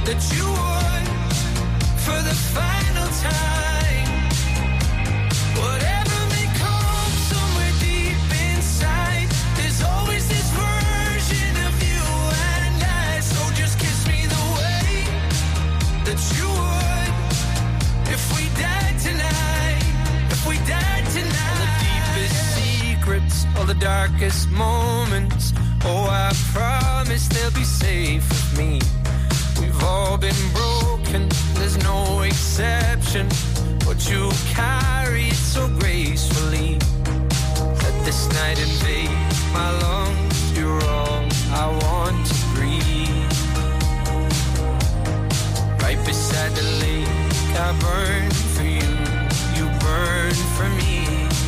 that you would for the final time. Whatever may come somewhere deep inside, there's always this version of you and I. So just kiss me the way that you would if we died tonight. If we died tonight. All the deepest secrets, all the darkest moments, oh, I promise they'll be safe with me. We've all been broken, there's no exception, but you carry it so gracefully. Let this night invade my lungs, you're all I want to breathe. Right beside the lake, I burn for you, you burn for me.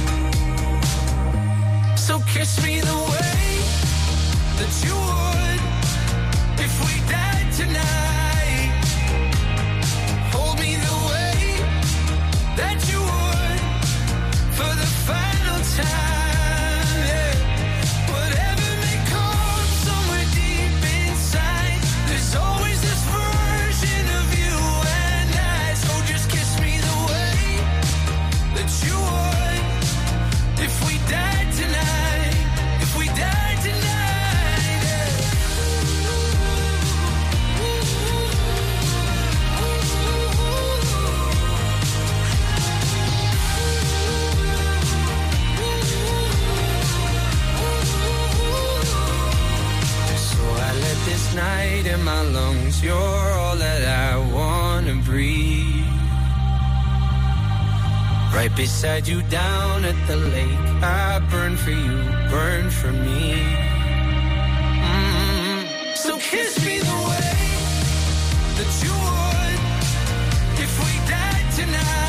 So kiss me the way that you would if we died tonight. Hold me the way that you would for the final time. Yeah. Whatever may come somewhere deep inside, there's always this version of you and I. So just kiss me the way that you would if we died tonight. If we died tonight. This night in my lungs, you're all that I wanna breathe. Right beside you down at the lake, I burn for you, burn for me. So kiss me the way that you would if we died tonight.